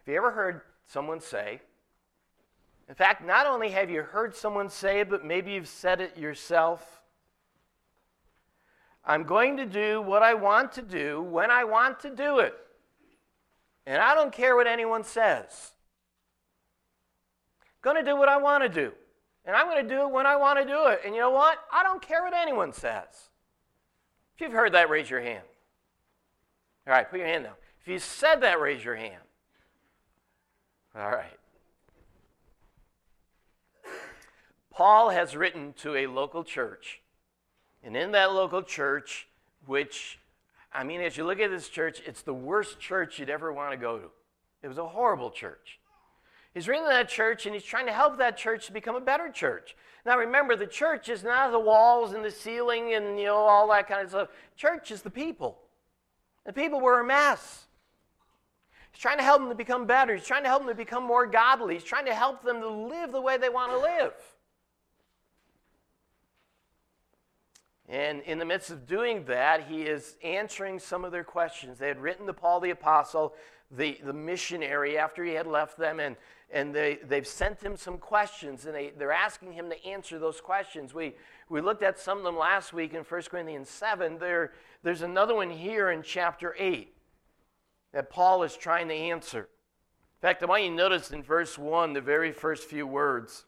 Have you ever heard someone say, in fact, not only have you heard someone say it, but maybe you've said it yourself, I'm going to do what I want to do when I want to do it. And I don't care what anyone says. I'm going to do what I want to do. And I'm going to do it when I want to do it. And you know what? I don't care what anyone says. If you've heard that, raise your hand. All right, put your hand down. If you said that, raise your hand. All right. Paul has written to a local church. And in that local church, which, I mean, as you look at this church, it's the worst church you'd ever want to go to. It was a horrible church. He's written to that church, and he's trying to help that church to become a better church. Now, remember, the church is not the walls and the ceiling and, all that kind of stuff. Church is the people. The people were a mess. He's trying to help them to become better. He's trying to help them to become more godly. He's trying to help them to live the way they want to live. And in the midst of doing that, he is answering some of their questions. They had written to Paul the Apostle, the missionary, after he had left them, and they've sent him some questions, and they're asking him to answer those questions. We looked at some of them last week in 1 Corinthians 7. There's another one here in chapter 8 that Paul is trying to answer. In fact, I want you to notice in verse 1, the very first few words.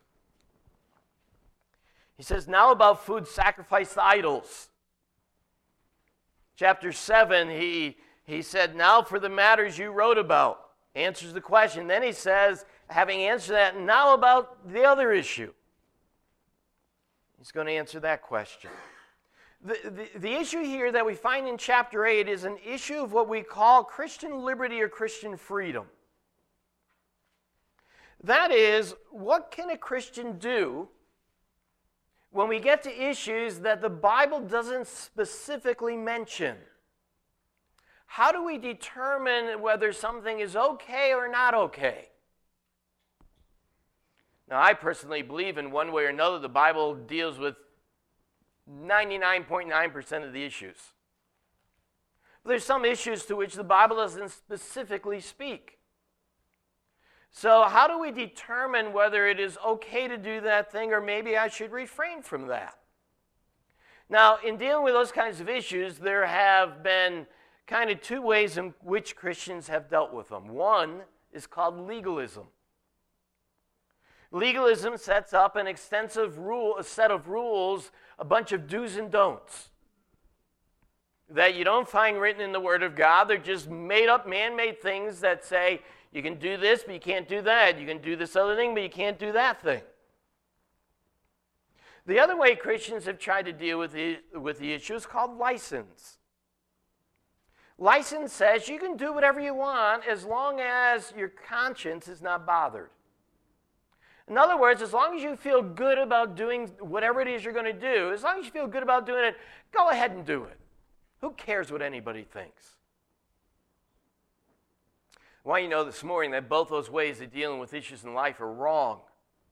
He says, now about food sacrificed to idols. Chapter 7, he said, now for the matters you wrote about. Answers the question. Then he says, having answered that, now about the other issue. He's going to answer that question. The issue here that we find in chapter 8 is an issue of what we call Christian liberty or Christian freedom. That is, what can a Christian do when we get to issues that the Bible doesn't specifically mention? How do we determine whether something is okay or not okay? Now, I personally believe in one way or another the Bible deals with 99.9% of the issues. But there's some issues to which the Bible doesn't specifically speak. So how do we determine whether it is okay to do that thing or maybe I should refrain from that? Now, in dealing with those kinds of issues, there have been kind of two ways in which Christians have dealt with them. One is called legalism. Legalism sets up an extensive a set of rules, a bunch of do's and don'ts that you don't find written in the Word of God. They're just made up, man-made things that say, you can do this, but you can't do that. You can do this other thing, but you can't do that thing. The other way Christians have tried to deal with the issue is called license. License says you can do whatever you want as long as your conscience is not bothered. In other words, as long as you feel good about doing whatever it is you're going to do, as long as you feel good about doing it, go ahead and do it. Who cares what anybody thinks? I want you to know this morning that both those ways of dealing with issues in life are wrong.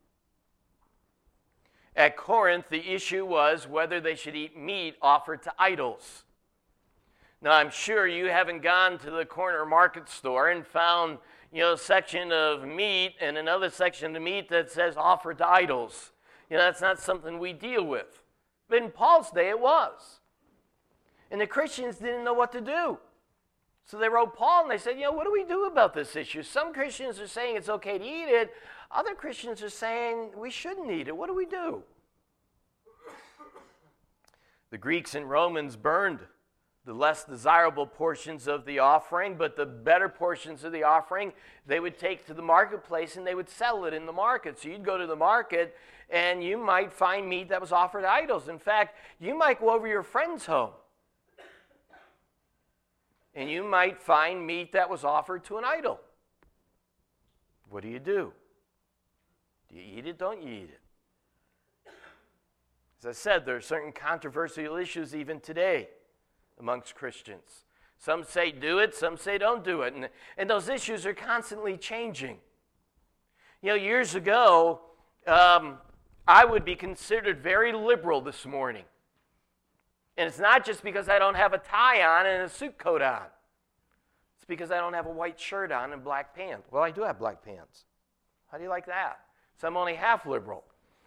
At Corinth, the issue was whether they should eat meat offered to idols. Now, I'm sure you haven't gone to the corner market store and found, a section of meat and another section of meat that says offered to idols. That's not something we deal with. But in Paul's day, it was. And the Christians didn't know what to do. So they wrote Paul and they said, what do we do about this issue? Some Christians are saying it's okay to eat it. Other Christians are saying we shouldn't eat it. What do we do? The Greeks and Romans burned the less desirable portions of the offering, but the better portions of the offering they would take to the marketplace and they would sell it in the market. So you'd go to the market and you might find meat that was offered to idols. In fact, you might go over to your friend's home and you might find meat that was offered to an idol. What do? Do you eat it? Don't you eat it? As I said, there are certain controversial issues even today amongst Christians. Some say do it, some say don't do it. And those issues are constantly changing. Years ago, I would be considered very liberal this morning. And it's not just because I don't have a tie on and a suit coat on. It's because I don't have a white shirt on and black pants. Well, I do have black pants. How do you like that? So I'm only half liberal.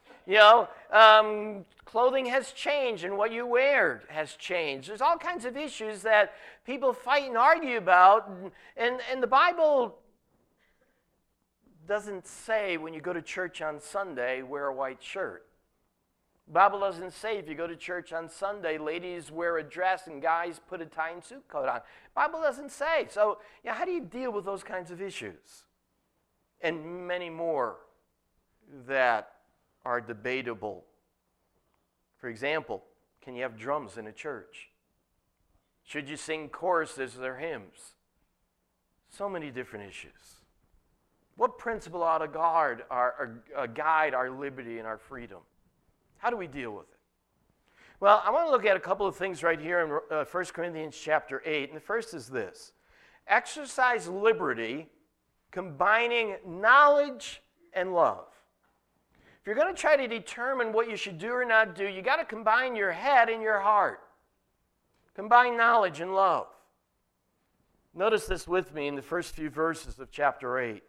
Clothing has changed and what you wear has changed. There's all kinds of issues that people fight and argue about. And the Bible doesn't say when you go to church on Sunday, wear a white shirt. The Bible doesn't say if you go to church on Sunday, ladies wear a dress and guys put a tie and suit coat on. The Bible doesn't say. So how do you deal with those kinds of issues? And many more that are debatable. For example, can you have drums in a church? Should you sing choruses or hymns? So many different issues. What principle ought to guide our liberty and our freedom? How do we deal with it? Well, I want to look at a couple of things right here in 1 Corinthians chapter 8. And the first is this. Exercise liberty, combining knowledge and love. If you're going to try to determine what you should do or not do, you got to combine your head and your heart. Combine knowledge and love. Notice this with me in the first few verses of chapter 8.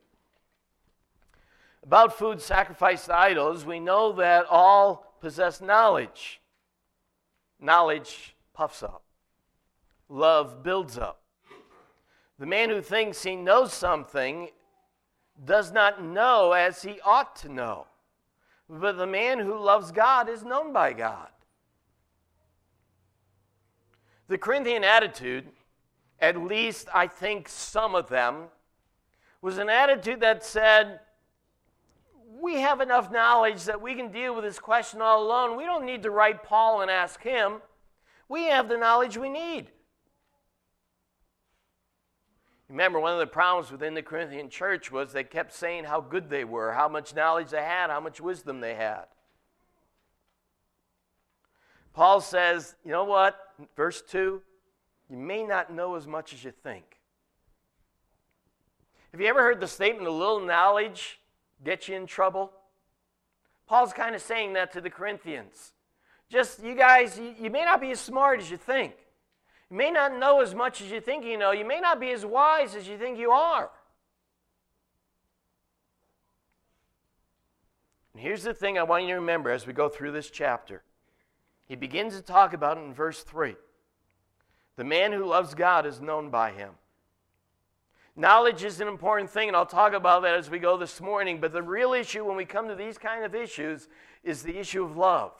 About food sacrificed to idols, we know that all possess knowledge. Knowledge puffs up. Love builds up. The man who thinks he knows something does not know as he ought to know. But the man who loves God is known by God. The Corinthian attitude, at least I think some of them, was an attitude that said, we have enough knowledge that we can deal with this question all alone. We don't need to write Paul and ask him. We have the knowledge we need. Remember, one of the problems within the Corinthian church was they kept saying how good they were, how much knowledge they had, how much wisdom they had. Paul says, you know what? Verse 2, you may not know as much as you think. Have you ever heard the statement, a little knowledge gets you in trouble? Paul's kind of saying that to the Corinthians. Just, you guys, you may not be as smart as you think. You may not know as much as you think you know. You may not be as wise as you think you are. And here's the thing I want you to remember as we go through this chapter. He begins to talk about it in verse 3. The man who loves God is known by him. Knowledge is an important thing, and I'll talk about that as we go this morning. But the real issue when we come to these kind of issues is the issue of love.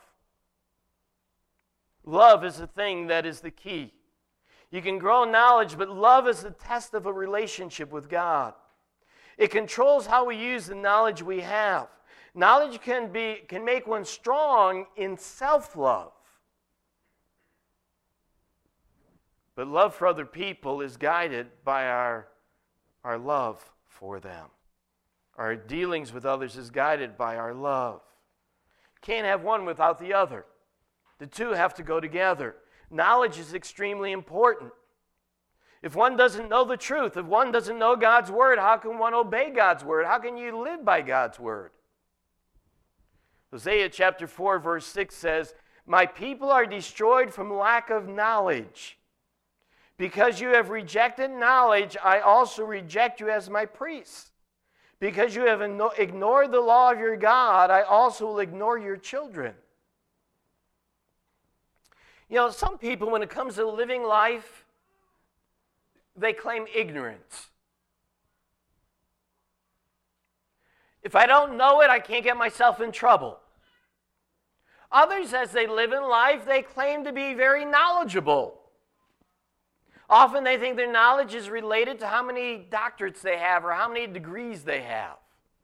Love is the thing that is the key. You can grow knowledge, but love is the test of a relationship with God. It controls how we use the knowledge we have. Knowledge can make one strong in self-love. But love for other people is guided by our love for them. Our dealings with others is guided by our love. Can't have one without the other. The two have to go together. Knowledge is extremely important. If one doesn't know the truth, if one doesn't know God's word, how can one obey God's word? How can you live by God's word? Hosea chapter 4 verse 6 says, my people are destroyed from lack of knowledge. Because you have rejected knowledge, I also reject you as my priests. Because you have ignored the law of your God, I also will ignore your children. You know, some people, when it comes to living life, they claim ignorance. If I don't know it, I can't get myself in trouble. Others, as they live in life, they claim to be very knowledgeable. Often they think their knowledge is related to how many doctorates they have or how many degrees they have.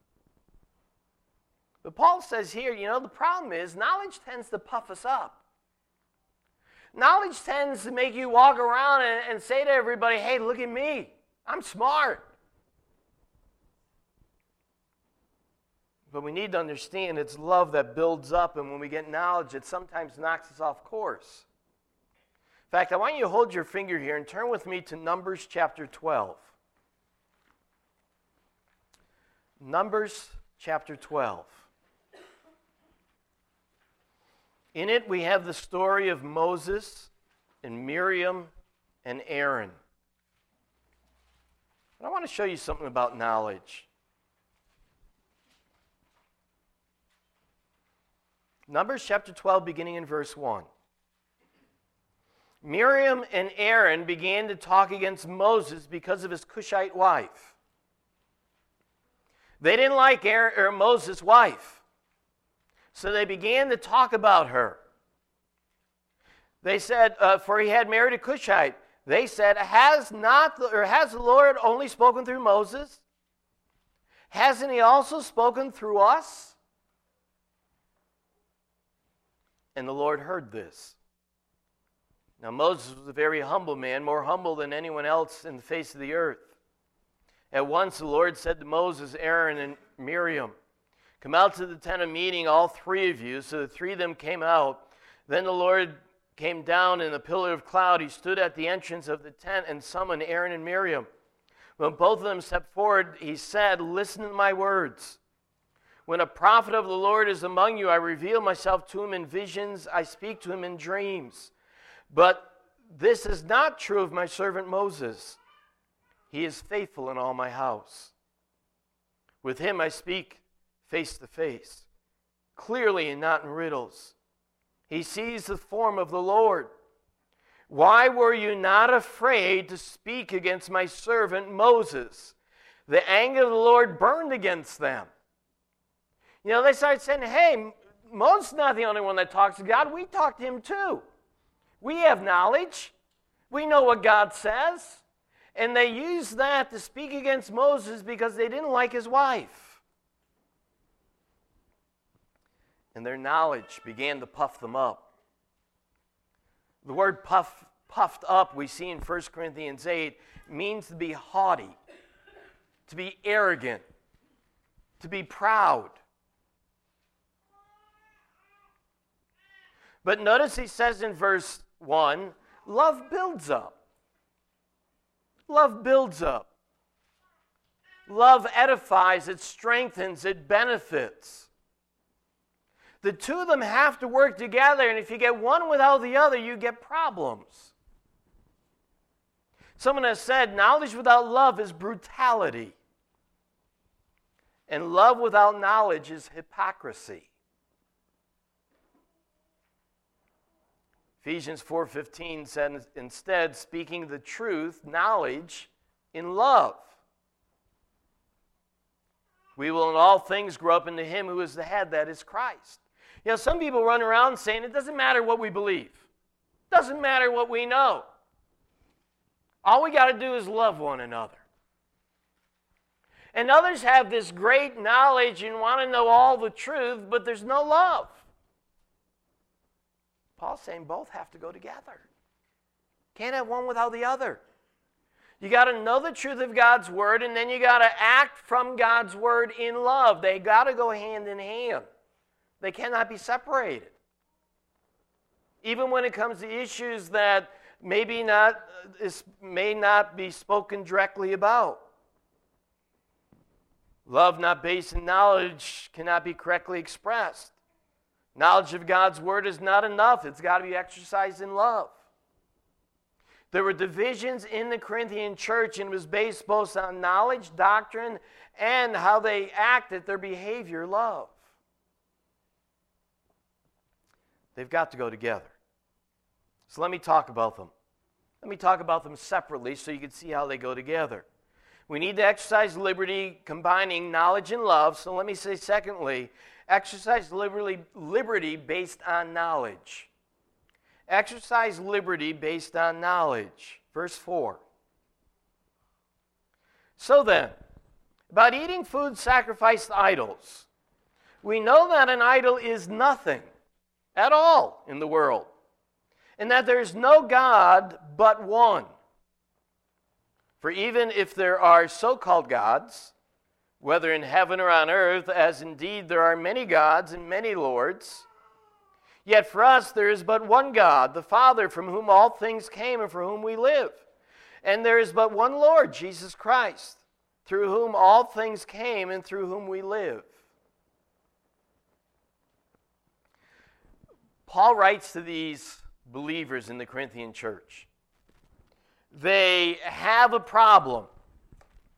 But Paul says here, you know, the problem is knowledge tends to puff us up. Knowledge tends to make you walk around and say to everybody, hey, look at me. I'm smart. But we need to understand it's love that builds up, and when we get knowledge, it sometimes knocks us off course. In fact, I want you to hold your finger here and turn with me to Numbers chapter 12. Numbers chapter 12. In it, we have the story of Moses and Miriam and Aaron. But I want to show you something about knowledge. Numbers chapter 12, beginning in verse 1. Miriam and Aaron began to talk against Moses because of his Cushite wife. They didn't like Moses' wife, so they began to talk about her. They said, for he had married a Cushite. They said, has the Lord only spoken through Moses? Hasn't he also spoken through us? And the Lord heard this. Now Moses was a very humble man, more humble than anyone else in the face of the earth. At once the Lord said to Moses, Aaron, and Miriam, come out to the tent of meeting, all three of you. So the three of them came out. Then the Lord came down in a pillar of cloud. He stood at the entrance of the tent and summoned Aaron and Miriam. When both of them stepped forward, he said, listen to my words. When a prophet of the Lord is among you, I reveal myself to him in visions. I speak to him in dreams. But this is not true of my servant Moses. He is faithful in all my house. With him I speak face to face, clearly and not in riddles. He sees the form of the Lord. Why were you not afraid to speak against my servant Moses? The anger of the Lord burned against them. You know, they started saying, hey, Moses is not the only one that talks to God. We talk to him too. We have knowledge. We know what God says. And they used that to speak against Moses because they didn't like his wife. And their knowledge began to puff them up. The word puffed up, we see in 1 Corinthians 8, means to be haughty, to be arrogant, to be proud. But notice he says in verse 1, love builds up. Love builds up. Love edifies, it strengthens, it benefits. The two of them have to work together, and if you get one without the other, you get problems. Someone has said, knowledge without love is brutality, and love without knowledge is hypocrisy. Ephesians 4:15 said, instead, speaking the truth, knowledge in love. We will in all things grow up into him who is the head, that is Christ. You know, some people run around saying it doesn't matter what we believe. It doesn't matter what we know. All we got to do is love one another. And others have this great knowledge and want to know all the truth, but there's no love. Paul's saying both have to go together. Can't have one without the other. You got to know the truth of God's word, and then you got to act from God's word in love. They got to go hand in hand. They cannot be separated. Even when it comes to issues that may not be spoken directly about. Love not based in knowledge cannot be correctly expressed. Knowledge of God's word is not enough. It's got to be exercised in love. There were divisions in the Corinthian church, and it was based both on knowledge, doctrine, and how they acted, their behavior, love. They've got to go together. So let me talk about them. Let me talk about them separately so you can see how they go together. We need to exercise liberty, combining knowledge and love. So let me say, secondly, exercise liberty based on knowledge. Exercise liberty based on knowledge. Verse 4. So then, about eating food sacrificed to idols, we know that an idol is nothing at all in the world, and that there is no God but one. For even if there are so-called gods, whether in heaven or on earth, as indeed there are many gods and many lords, yet for us there is but one God, the Father, from whom all things came and for whom we live. And there is but one Lord, Jesus Christ, through whom all things came and through whom we live. Paul writes to these believers in the Corinthian church. They have a problem.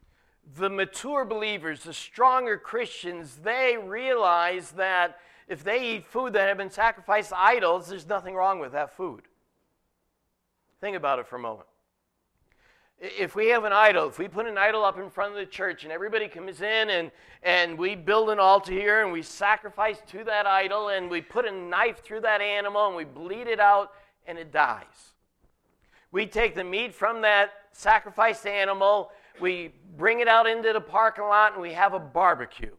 the mature believers, the stronger Christians, they realize that if they eat food that have been sacrificed to idols, there's nothing wrong with that food. Think about it for a moment. If we have an idol, if we put an idol up in front of the church and everybody comes in and we build an altar here and we sacrifice to that idol and we put a knife through that animal and we bleed it out and it dies. We take the meat from that sacrificed animal, we bring it out into the parking lot and we have a barbecue.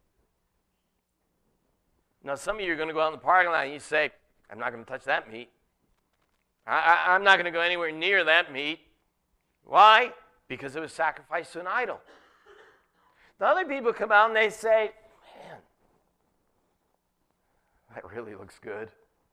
Now some of you are going to go out in the parking lot and you say, I'm not going to touch that meat. I'm not going to go anywhere near that meat. Why? Because it was sacrificed to an idol. The other people come out and they say, man, that really looks good.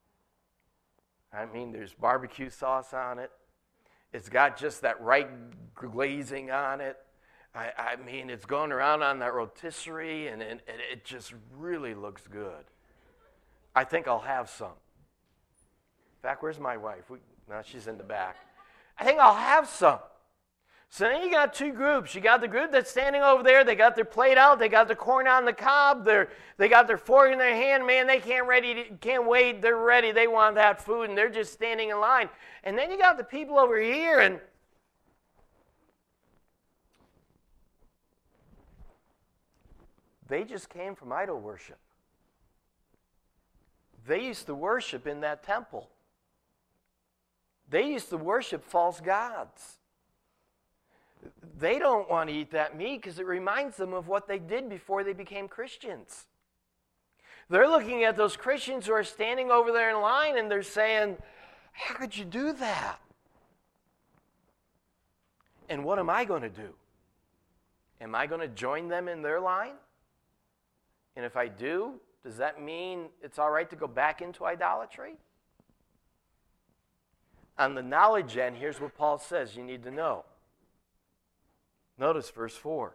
I mean, there's barbecue sauce on it. It's got just that right glazing on it. I mean, it's going around on that rotisserie, and it just really looks good. I think I'll have some. In fact, where's my wife? No, she's in the back. I think I'll have some. So then you got two groups. You got the group that's standing over there. They got their plate out. They got their corn on the cob. They got their fork in their hand. Man, they can't wait. They're ready. They want that food, and they're just standing in line. And then you got the people over here, and they just came from idol worship. They used to worship in that temple. They used to worship false gods. They don't want to eat that meat because it reminds them of what they did before they became Christians. They're looking at those Christians who are standing over there in line and they're saying, how could you do that? And what am I going to do? Am I going to join them in their line? And if I do, does that mean it's all right to go back into idolatry? On the knowledge end, here's what Paul says you need to know. Notice verse 4.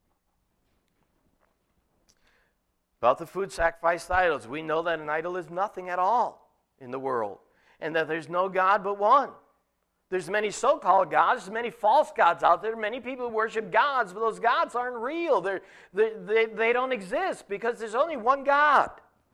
About the food sacrificed to idols, we know that an idol is nothing at all in the world, and that there's no God but one. There's many so-called gods, there's many false gods out there. Many people worship gods, but those gods aren't real. They don't exist because there's only one God.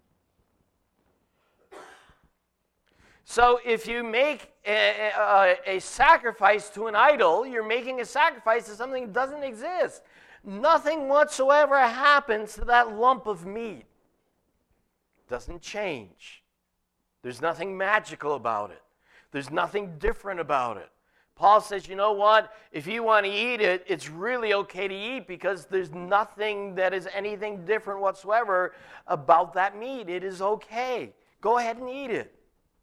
So if you make a sacrifice to an idol, you're making a sacrifice to something that doesn't exist. Nothing whatsoever happens to that lump of meat. It doesn't change. There's nothing magical about it. There's nothing different about it. Paul says, you know what? If you want to eat it, it's really okay to eat because there's nothing that is anything different whatsoever about that meat. It is okay. Go ahead and eat it.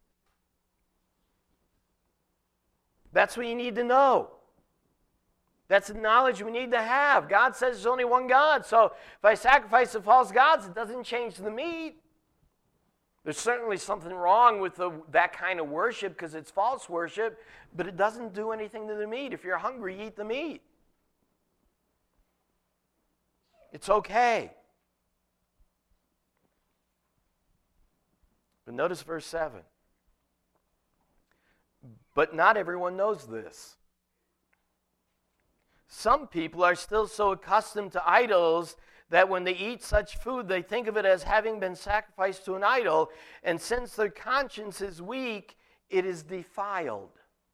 That's what you need to know. That's the knowledge we need to have. God says there's only one God. So if I sacrifice to false gods, it doesn't change the meat. There's certainly something wrong with that kind of worship because it's false worship, but it doesn't do anything to the meat. If you're hungry, eat the meat. It's okay. But notice verse 7. But not everyone knows this. Some people are still so accustomed to idols that when they eat such food, they think of it as having been sacrificed to an idol, and since their conscience is weak, it is defiled.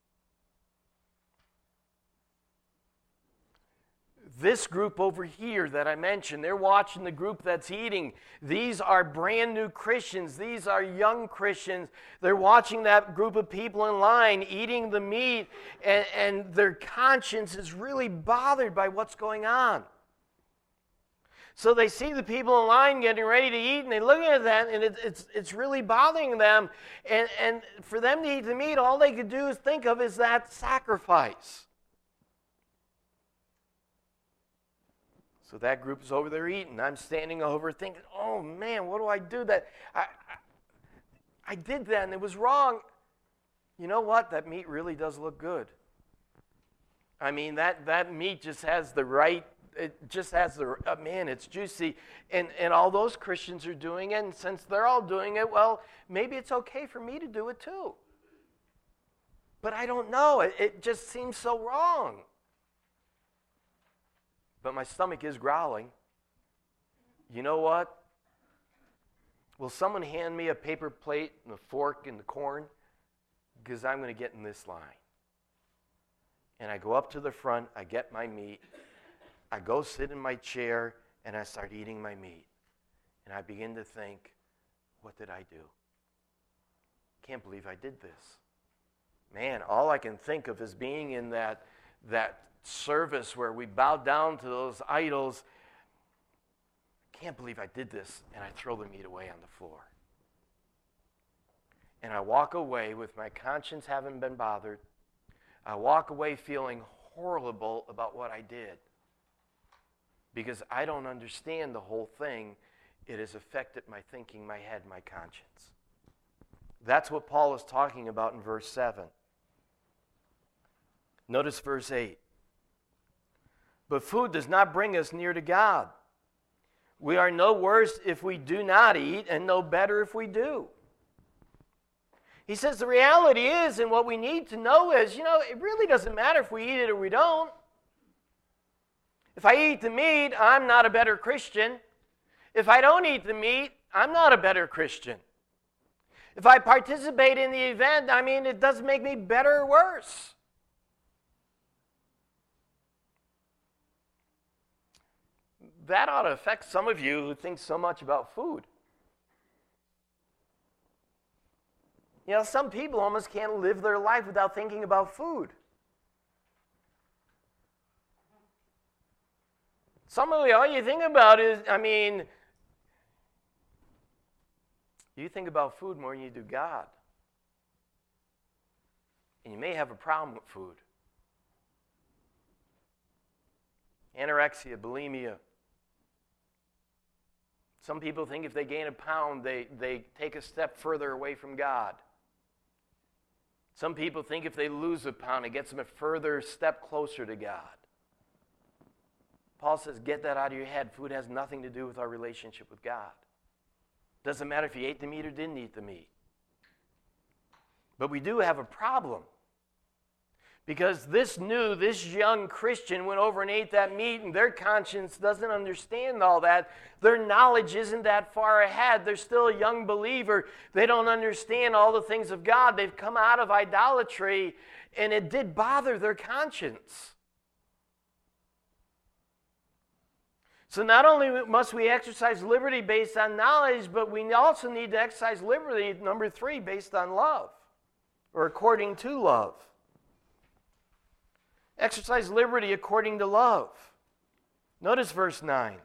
This group over here that I mentioned, they're watching the group that's eating. These are brand new Christians. These are young Christians. They're watching that group of people in line eating the meat, and their conscience is really bothered by what's going on. So they see the people in line getting ready to eat, and they look at that, and it's really bothering them. And for them to eat the meat, all they could do is think of is that sacrifice. So that group is over there eating. I'm standing over thinking, oh man, what do I do? That I did that and it was wrong. You know what? That meat really does look good. I mean, that meat just has the right, it just has the, man, it's juicy. And all those Christians are doing it, and since they're all doing it, well, maybe it's okay for me to do it too. But I don't know. It just seems so wrong. but my stomach is growling. You know what? Will someone hand me a paper plate and a fork and the corn? Because I'm going to get in this line. And I go up to the front, I get my meat, I go sit in my chair, and I start eating my meat. And I begin to think, what did I do? Can't believe I did this. Man, all I can think of is being in that service where we bow down to those idols. Can't believe I did this, and I throw the meat away on the floor. And I walk away with my conscience having been bothered. I walk away feeling horrible about what I did because I don't understand the whole thing. It has affected my thinking, my head, my conscience. That's what Paul is talking about in verse 7. Notice verse 8. But food does not bring us near to God. We are no worse if we do not eat, and no better if we do. He says the reality is, and what we need to know is, it really doesn't matter if we eat it or we don't. If I eat the meat, I'm not a better Christian. If I don't eat the meat, I'm not a better Christian. If I participate in the event, it doesn't make me better or worse. That ought to affect some of you who think so much about food. Some people almost can't live their life without thinking about food. Some of you, all you think about is, you think about food more than you do God. And you may have a problem with food. Anorexia, bulimia. Some people think if they gain a pound, they take a step further away from God. Some people think if they lose a pound, it gets them a further step closer to God. Paul says, get that out of your head. Food has nothing to do with our relationship with God. Doesn't matter if you ate the meat or didn't eat the meat. But we do have a problem. Because this young Christian went over and ate that meat, and their conscience doesn't understand all that. Their knowledge isn't that far ahead. They're still a young believer. They don't understand all the things of God. They've come out of idolatry, and it did bother their conscience. So not only must we exercise liberty based on knowledge, but we also need to exercise liberty, number 3, based on love, or according to love. Exercise liberty according to love. Notice verse 9.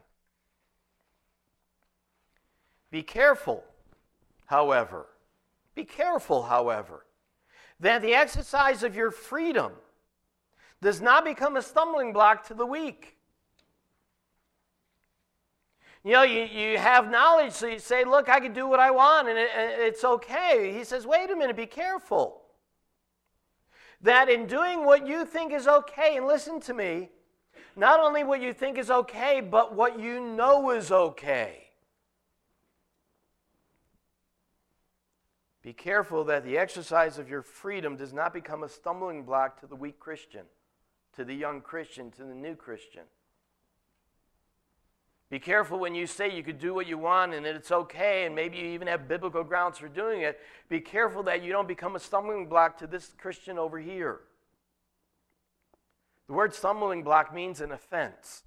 Be careful, however, that the exercise of your freedom does not become a stumbling block to the weak. You have knowledge, so you say, look, I can do what I want, and it's okay. He says, wait a minute, be careful. That in doing what you think is okay, and listen to me, not only what you think is okay, but what you know is okay. Be careful that the exercise of your freedom does not become a stumbling block to the weak Christian, to the young Christian, to the new Christian. Be careful when you say you could do what you want and that it's okay, and maybe you even have biblical grounds for doing it. Be careful that you don't become a stumbling block to this Christian over here. The word stumbling block means an offense.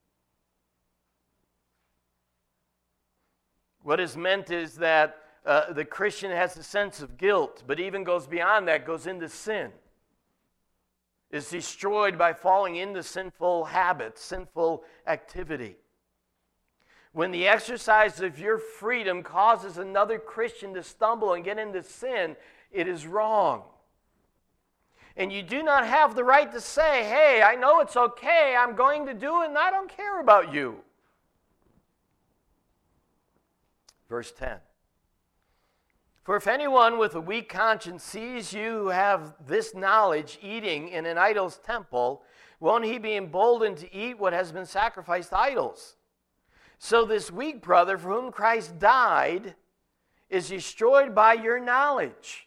What is meant is that the Christian has a sense of guilt, but even goes beyond that, goes into sin. Is destroyed by falling into sinful habits, sinful activity. When the exercise of your freedom causes another Christian to stumble and get into sin, it is wrong. And you do not have the right to say, hey, I know it's okay, I'm going to do it, and I don't care about you. Verse 10. For if anyone with a weak conscience sees you who have this knowledge eating in an idol's temple, won't he be emboldened to eat what has been sacrificed to idols? So this weak brother for whom Christ died is destroyed by your knowledge.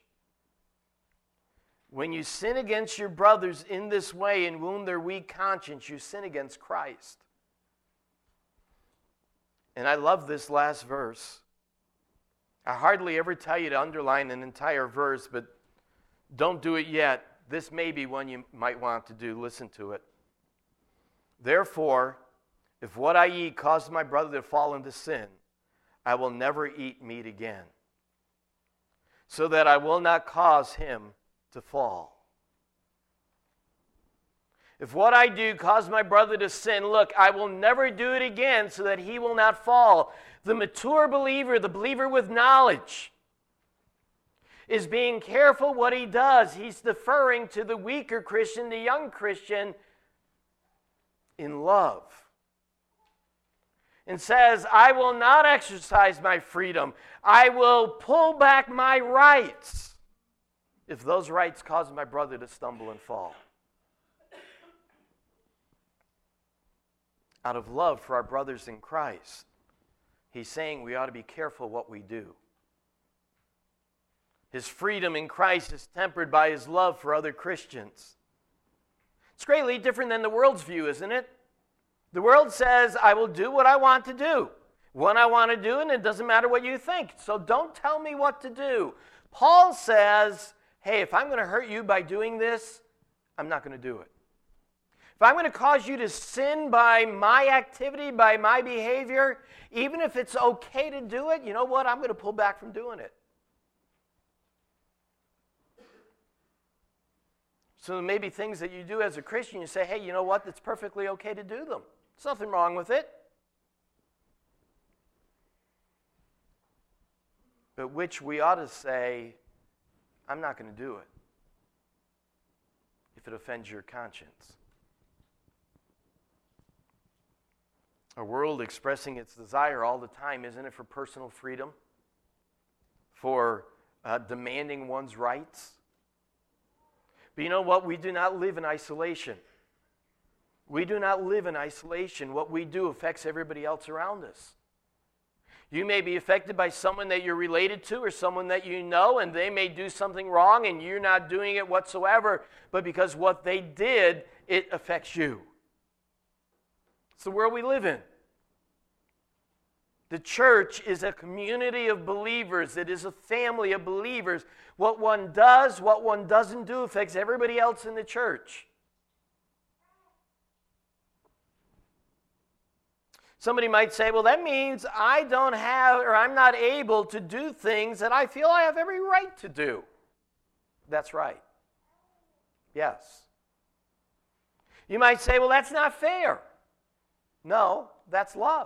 When you sin against your brothers in this way and wound their weak conscience, you sin against Christ. And I love this last verse. I hardly ever tell you to underline an entire verse, but don't do it yet. This may be one you might want to do. Listen to it. Therefore, if what I eat causes my brother to fall into sin, I will never eat meat again, so that I will not cause him to fall. If what I do causes my brother to sin, look, I will never do it again so that he will not fall. The mature believer, the believer with knowledge, is being careful what he does. He's deferring to the weaker Christian, the young Christian, in love. And says, I will not exercise my freedom. I will pull back my rights if those rights cause my brother to stumble and fall. Out of love for our brothers in Christ, he's saying we ought to be careful what we do. His freedom in Christ is tempered by his love for other Christians. It's greatly different than the world's view, isn't it? The world says, I will do what I want to do, when I want to do, and it doesn't matter what you think. So don't tell me what to do. Paul says, hey, if I'm going to hurt you by doing this, I'm not going to do it. If I'm going to cause you to sin by my activity, by my behavior, even if it's okay to do it, you know what? I'm going to pull back from doing it. So there may be things that you do as a Christian, you say, hey, you know what? It's perfectly okay to do them. There's nothing wrong with it. But which we ought to say, I'm not going to do it if it offends your conscience. A world expressing its desire all the time, isn't it, for personal freedom? For demanding one's rights? But you know what? We do not live in isolation. We do not live in isolation. What we do affects everybody else around us. You may be affected by someone that you're related to or someone that you know, and they may do something wrong and you're not doing it whatsoever, but because what they did, it affects you. It's the world we live in. The church is a community of believers. It is a family of believers. What one does, what one doesn't do affects everybody else in the church. Somebody might say, well, that means I don't have, or I'm not able to do things that I feel I have every right to do. That's right. Yes. You might say, well, that's not fair. No, that's love.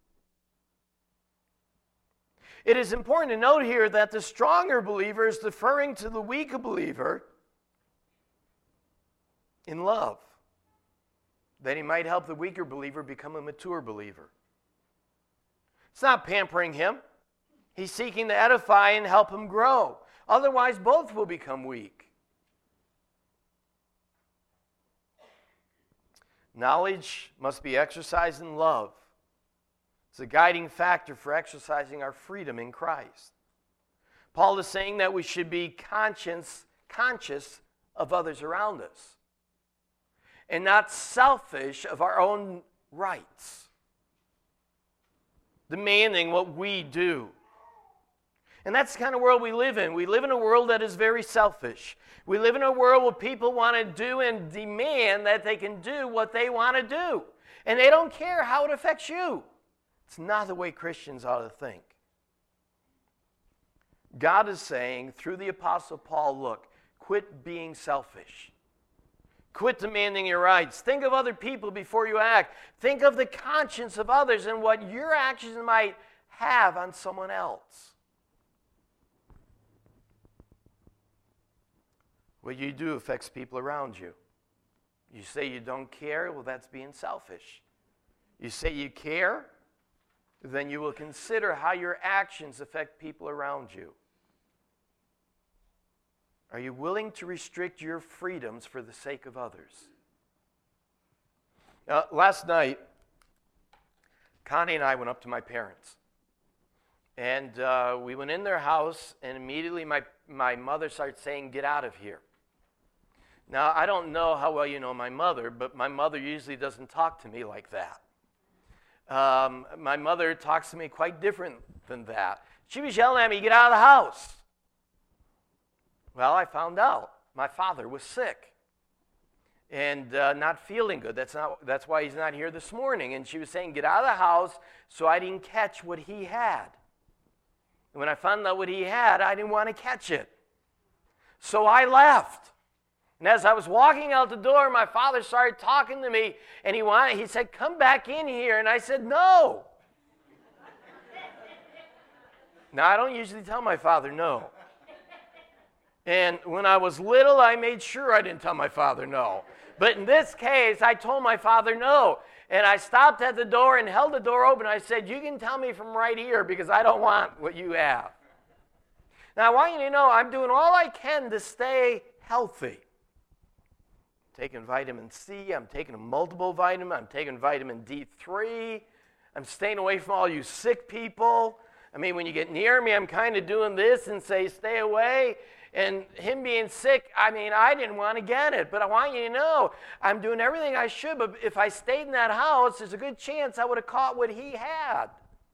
It is important to note here that the stronger believer is deferring to the weaker believer in love, that he might help the weaker believer become a mature believer. It's not pampering him. He's seeking to edify and help him grow. Otherwise, both will become weak. Knowledge must be exercised in love. It's a guiding factor for exercising our freedom in Christ. Paul is saying that we should be conscious of others around us and not selfish of our own rights, demanding what we do. And that's the kind of world we live in. We live in a world that is very selfish. We live in a world where people want to do and demand that they can do what they want to do. And they don't care how it affects you. It's not the way Christians ought to think. God is saying through the Apostle Paul, look, quit being selfish. Quit demanding your rights. Think of other people before you act. Think of the conscience of others and what your actions might have on someone else. What you do affects people around you. You say you don't care, well, that's being selfish. You say you care, then you will consider how your actions affect people around you. Are you willing to restrict your freedoms for the sake of others? Last night, Connie and I went up to my parents. And we went in their house, and immediately my mother started saying, "Get out of here." Now, I don't know how well you know my mother, but my mother usually doesn't talk to me like that. My mother talks to me quite different than that. She was yelling at me, get out of the house. Well, I found out my father was sick and not feeling good. That's why he's not here this morning. And she was saying, get out of the house, so I didn't catch what he had. And when I found out what he had, I didn't want to catch it. So I left. And as I was walking out the door, my father started talking to me, and he said, come back in here. And I said, no. Now, I don't usually tell my father no. And when I was little, I made sure I didn't tell my father no. But in this case, I told my father no. And I stopped at the door and held the door open. I said, you can tell me from right here because I don't want what you have. Now, I want you to know I'm doing all I can to stay healthy. I'm taking vitamin C. I'm taking a multiple vitamin. I'm taking vitamin D3. I'm staying away from all you sick people. I mean, when you get near me, I'm kind of doing this and say, stay away. And him being sick, I mean, I didn't want to get it. But I want you to know, I'm doing everything I should. But if I stayed in that house, there's a good chance I would have caught what he had.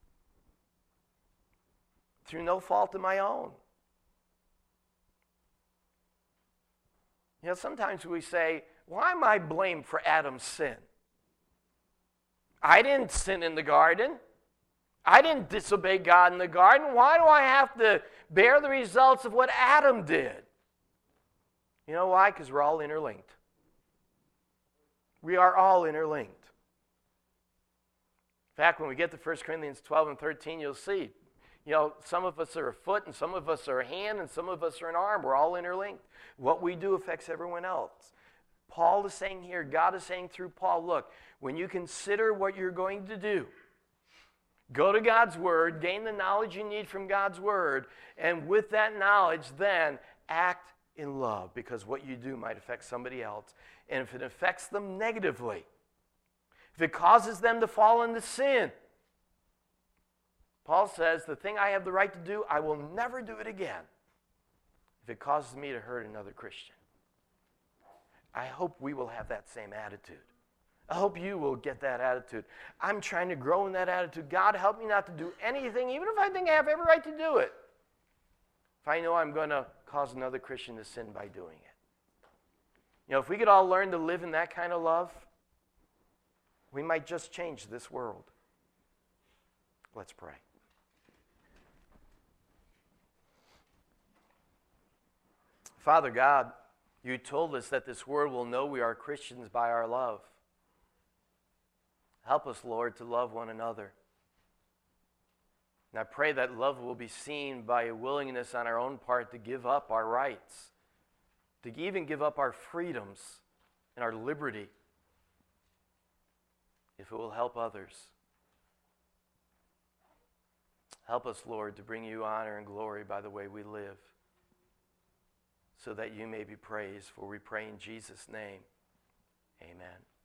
Through no fault of my own. You know, sometimes we say, why am I blamed for Adam's sin? I didn't sin in the garden. I didn't disobey God in the garden. Why do I have to bear the results of what Adam did? You know why? Because we're all interlinked. We are all interlinked. In fact, when we get to 1 Corinthians 12 and 13, you'll see, you know, some of us are a foot, and some of us are a hand, and some of us are an arm. We're all interlinked. What we do affects everyone else. Paul is saying here, God is saying through Paul, look, when you consider what you're going to do, go to God's Word, gain the knowledge you need from God's Word, and with that knowledge, then act in love, because what you do might affect somebody else. And if it affects them negatively, if it causes them to fall into sin, Paul says, the thing I have the right to do, I will never do it again if it causes me to hurt another Christian. I hope we will have that same attitude. I hope you will get that attitude. I'm trying to grow in that attitude. God, help me not to do anything, even if I think I have every right to do it, if I know I'm going to cause another Christian to sin by doing it. You know, if we could all learn to live in that kind of love, we might just change this world. Let's pray. Father God, you told us that this world will know we are Christians by our love. Help us, Lord, to love one another. And I pray that love will be seen by a willingness on our own part to give up our rights, to even give up our freedoms and our liberty, if it will help others. Help us, Lord, to bring you honor and glory by the way we live, so that you may be praised, for we pray in Jesus' name. Amen.